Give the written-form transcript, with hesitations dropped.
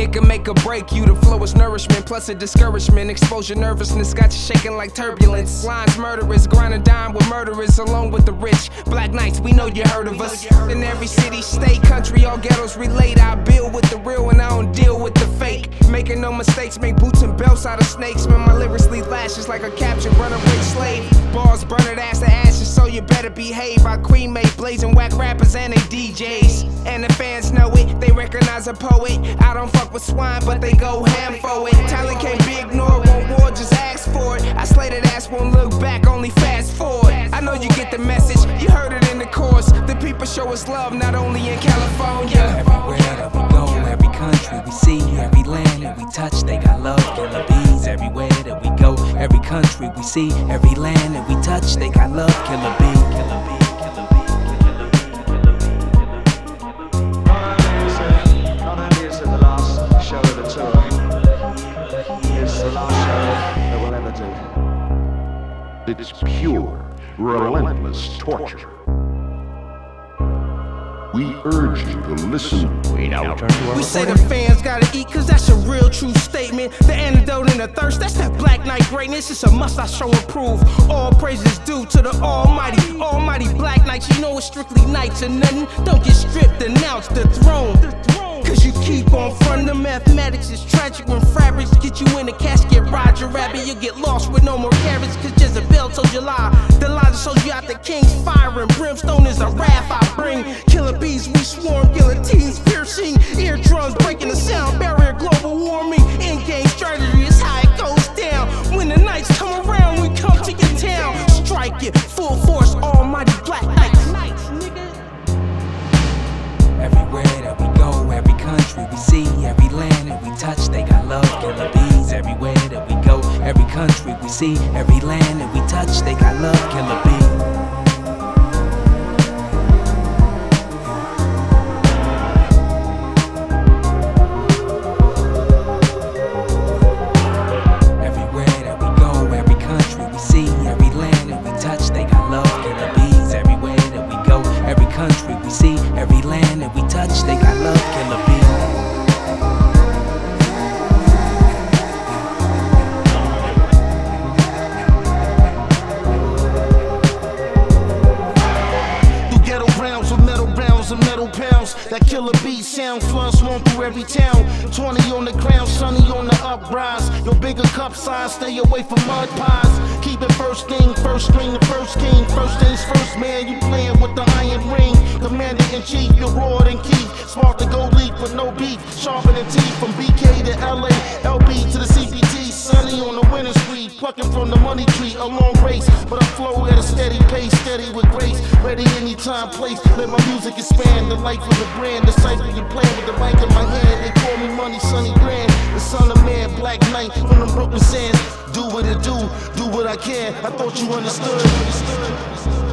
It can make or break you. The flow is nourishment plus a discouragement. Exposure nervousness got you shaking like turbulence. Lines murderers, grinding dime with murderers along with the rich. Black Knights, we know you heard of us. In every city, state, country, all ghettos relate. I build with the real and I don't deal with the fake. Making no mistakes, make boots and belts out of snakes. Man, my lyrics leave lashes like a captured runaway slave. Bars burning ass to ashes, so you better behave. I cremate blazing whack rappers and they DJs. And the fans know it, they recognize a poet. I don't fuck with swine, but they go ham for it. Talent can't be ignored, won't war, just ask for it. I slay that ass, won't look back, only fast forward. I know you get the message, you heard it in the chorus. The people show us love, not only in California. Everywhere that we go, every country we see, every land that we touch, they got love, killer bees. Everywhere that we go, every country we see, every land that we touch, they got love, killer bee, killer bee. Not only is it the last show of the tour, it's the last show that we'll ever do. It's pure, relentless torture. We urge you to listen. We now return to our We say the fans gotta eat, cause that's a real true statement. The antidote and the thirst, that's that Black Knight greatness. It's a must I show and prove. All praises due to the almighty Black Knights. You know it's strictly nights and nothing. Don't get stripped, announce the throne. Cause you keep on frontin', the mathematics is tragic. When fabrics get you in a casket, Roger Rabbit, you get lost with no more carrots. Cause Jezebel told you lie. The lie that shows you out the king's fire and brimstone is the wrath I bring. Killer bees, we swarm, guillotines piercing, eardrums breaking the sound barrier, global warming. In-game strategy is how it goes down. When the nights come around, we come to your town. Strike it, full force, almighty Black Knights. Everywhere that we go, every country we see, every land that we touch, they got love, killer bees. Everywhere that we go, every country we see, every land that we touch, they got love, killer bees. Everywhere that we go, every country we see, every land that we touch, they got love, killer bees. Everywhere that we go, every country we see, every land that we touch, they got love, killer bees. And metal pounds, that killer beat sound flood swarm through every town. 20 on the ground, sunny on the uprise. Your bigger cup size, stay away from mud pies. Keep it first thing, first string, the first king. First things first, man, you playing with the iron ring. Commander in chief, you're roared and Keith. Smart to go leap with no beef, sharper than teeth. From BK to LA, LB to the CPT. Sunny on the winning street, plucking from the money tree. A long race, but I flow at a steady pace, steady with grace. Ready anytime, place. Let my music expand. The life of the brand, the cycle you play with the mic in my hand. They call me Money Sonny Grand, the son of man, Black Knight from the Brooklyn sands. Do what it do what I can. I thought you understood.